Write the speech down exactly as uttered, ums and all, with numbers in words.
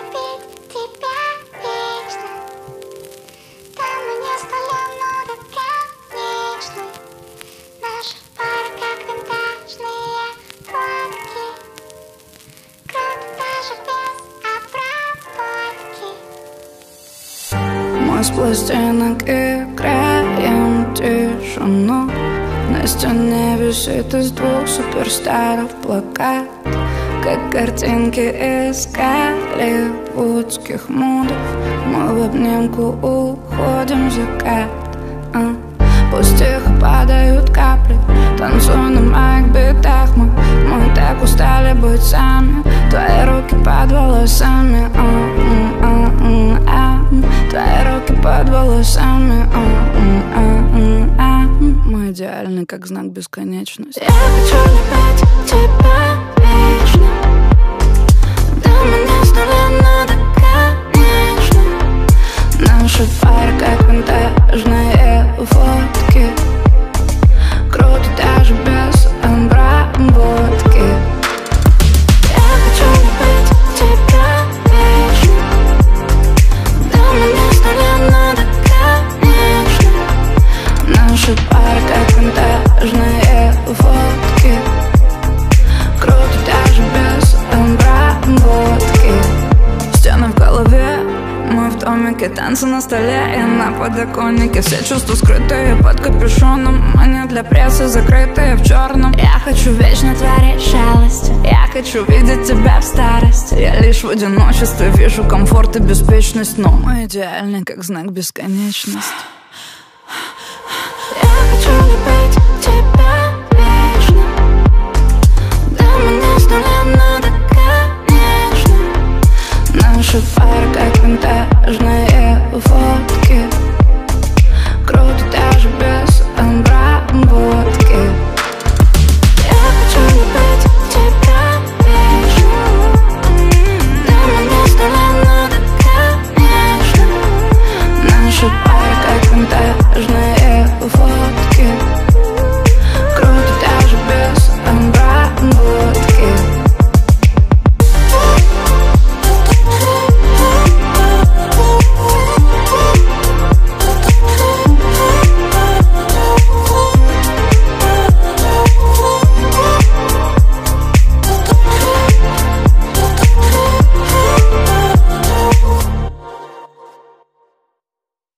любить тебя вечно. Там мы не столем, но до конечной. Наша пара как винтажные фотки. Круто даже без обработки. Мы с пластинок играем тишину. На стене висит из двух суперстаров плакат, как картинки из голливудских мудов. Мы в обнимку уходим в закат, а? Пусть их падают капли, танцуя на моих битах. Мы, мы так устали быть сами. Твои руки под волосами, а, а, а, а. Твои руки под волосами, а, а, а, а. Мы идеальны, как знак бесконечности. Я хочу любить тебя вечно. Да, мы не столем, но до конечной. Наша пара как винтажные фотки. Круто даже без обработки. Я хочу любить тебя вечно. Да, мы не столем, но до конечной. Наша пара как винтажные фотки. Круто даже без обработки. Стены в голове, мы в домике, танцы на столе и на подоконнике. Все чувства скрытые под капюшоном. Они для прессы закрытые в черном. Я хочу вечно творить шалости. Я хочу видеть тебя в старости. Я лишь в одиночестве вижу комфорт и беспечность. Но мы идеальны, как знак бесконечности. Я хочу любить тебя